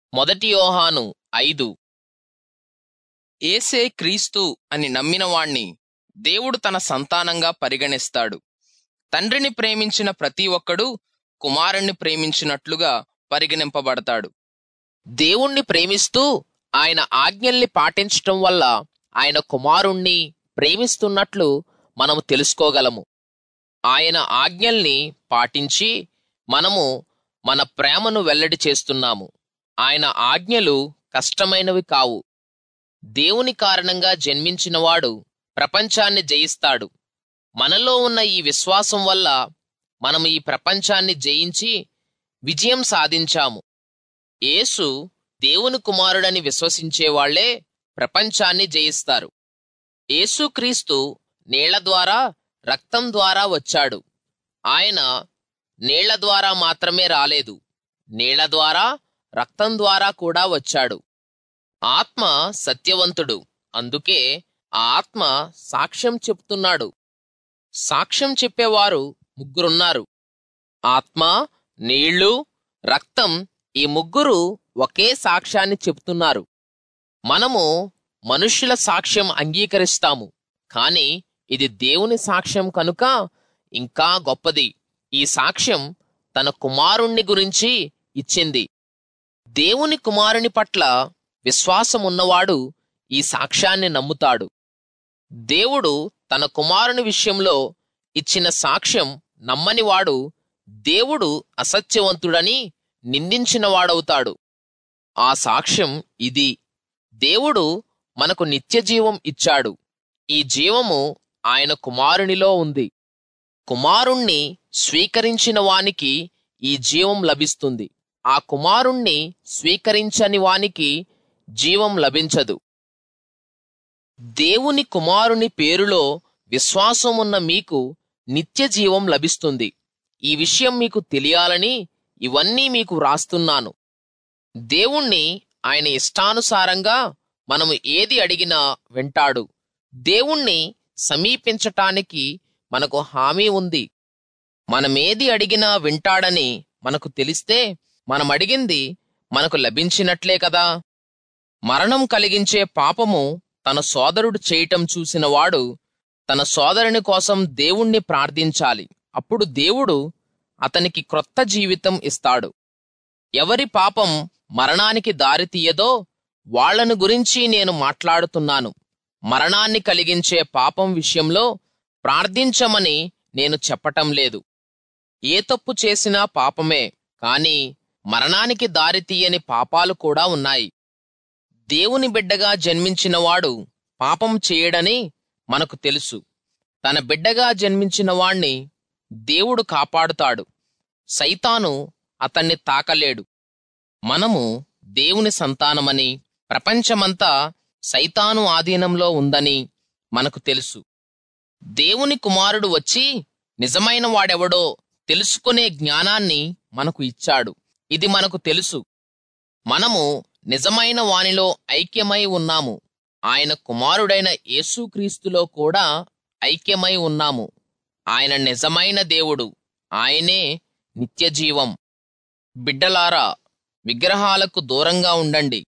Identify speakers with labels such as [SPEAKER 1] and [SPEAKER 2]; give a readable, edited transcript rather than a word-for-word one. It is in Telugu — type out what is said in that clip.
[SPEAKER 1] మొదటి యోహాను 5. యేసే క్రీస్తు అని నమ్మినవాణ్ణి దేవుడు తన సంతానంగా పరిగణిస్తాడు. తండ్రిని ప్రేమించిన ప్రతి ఒక్కడూ కుమారుణ్ణి ప్రేమించినట్లుగా పరిగణింపబడతాడు. దేవుణ్ణి ప్రేమిస్తూ ఆయన ఆజ్ఞల్ని పాటించటం వల్ల ఆయన కుమారుణ్ణి ప్రేమిస్తున్నట్లు మనము తెలుసుకోగలము. ఆయన ఆజ్ఞల్ని పాటించి మనము మన ప్రేమను వెల్లడి చేస్తున్నాము. ఆయన ఆజ్ఞలు కష్టమైనవి కావు. దేవుని కారణంగా జన్మించినవాడు ప్రపంచాన్ని జయిస్తాడు. మనలో ఉన్న ఈ విశ్వాసం వల్ల మనము ఈ ప్రపంచాన్ని జయించి విజయం సాధించాము. యేసు దేవుని కుమారుడని విశ్వసించేవాళ్లే ప్రపంచాన్ని జయిస్తారు. యేసుక్రీస్తు నీళ్ల ద్వారా, రక్తం ద్వారా వచ్చాడు. ఆయన నీళ్ల ద్వారా మాత్రమే రాలేదు, నీళ్ల ద్వారా, రక్తం ద్వారా కూడా వచ్చాడు. ఆత్మ సత్యవంతుడు, అందుకే ఆ ఆత్మ సాక్ష్యం చెప్తున్నాడు. సాక్ష్యం చెప్పేవారు ముగ్గురున్నారు. ఆత్మ, నీళ్లు, రక్తం, ఈ ముగ్గురు ఒకే సాక్ష్యాన్ని చెప్తున్నారు. మనము మనుష్యుల సాక్ష్యం అంగీకరిస్తాము, కాని ఇది దేవుని సాక్ష్యం కనుక ఇంకా గొప్పది. ఈ సాక్ష్యం తన కుమారుణ్ణి గురించి ఇచ్చింది. దేవుని కుమారుని పట్ల విశ్వాసమున్నవాడు ఈ సాక్ష్యాన్ని నమ్ముతాడు. దేవుడు తన కుమారుని విషయంలో ఇచ్చిన సాక్ష్యం నమ్మనివాడు దేవుడు అసత్యవంతుడని నిందించినవాడవుతాడు. ఆ సాక్ష్యం ఇది: దేవుడు మనకు నిత్యజీవం ఇచ్చాడు. ఈ జీవము ఆయన కుమారునిలో ఉంది. కుమారుణ్ణి స్వీకరించిన వానికి ఈ జీవం లభిస్తుంది. ఆ కుమారుణ్ణి స్వీకరించని వానికి జీవం లభించదు. దేవుని కుమారుని పేరులో విశ్వాసమున్న మీకు నిత్య జీవం లభిస్తుంది. ఈ విషయం మీకు తెలియాలని ఇవన్నీ మీకు వ్రాస్తున్నాను. దేవుణ్ణి ఆయన ఇష్టానుసారంగా మనము ఏది అడిగినా వింటాడు. దేవుణ్ణి సమీపించటానికి మనకు హామీ ఉంది. మనమేది అడిగినా వింటాడని మనకు తెలిస్తే మనమడిగింది మనకు లభించినట్లే కదా. మరణం కలిగించే పాపము తన సోదరుడు చేయటం చూసినవాడు తన సోదరుని కోసం దేవుణ్ణి ప్రార్థించాలి. అప్పుడు దేవుడు అతనికి క్రొత్త జీవితం ఇస్తాడు. ఎవరి పాపం మరణానికి దారితీయదో వాళ్లను గురించి నేను మాట్లాడుతున్నాను. మరణాన్ని కలిగించే పాపం విషయంలో ప్రార్థించమని నేను చెప్పటం లేదు. ఏ తప్పు చేసినా పాపమే, కాని మరణానికి దారితీయని పాపాలు కూడా ఉన్నాయి. దేవుని బిడ్డగా జన్మించినవాడు పాపం చేయడని మనకు తెలుసు. తన బిడ్డగా జన్మించిన వాణ్ణి దేవుడు కాపాడుతాడు. సైతాను అతన్ని తాకలేడు. మనము దేవుని సంతానమని, ప్రపంచమంతా సైతాను ఆధీనంలో ఉందని మనకు తెలుసు. దేవుని కుమారుడు వచ్చి నిజమైన వాడెవడో తెలుసుకునే జ్ఞానాన్ని మనకు ఇచ్చాడు. ఇది మనకు తెలుసు. మనము నిజమైన వానిలో ఐక్యమై ఉన్నాము. ఆయన కుమారుడైన యేసుక్రీస్తులో కూడా ఐక్యమై ఉన్నాము. ఆయన నిజమైన దేవుడు. ఆయనే నిత్యజీవం. బిడ్డలారా, విగ్రహాలకు దూరంగా ఉండండి.